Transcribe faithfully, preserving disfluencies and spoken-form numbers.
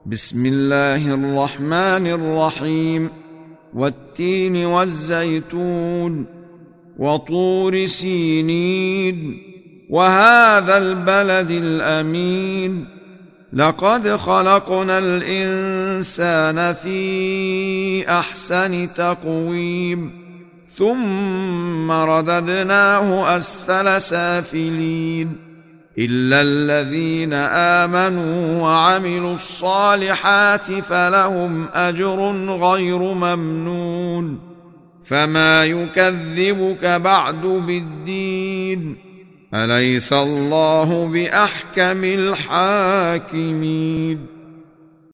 بسم الله الرحمن الرحيم. والتين والزيتون وطور سينين وهذا البلد الأمين لقد خلقنا الإنسان في أحسن تقويم ثم رددناه أسفل سافلين إلا الذين آمنوا وعملوا الصالحات فلهم أجر غير ممنون فما يكذبك بعد بالدين أليس الله بأحكم الحاكمين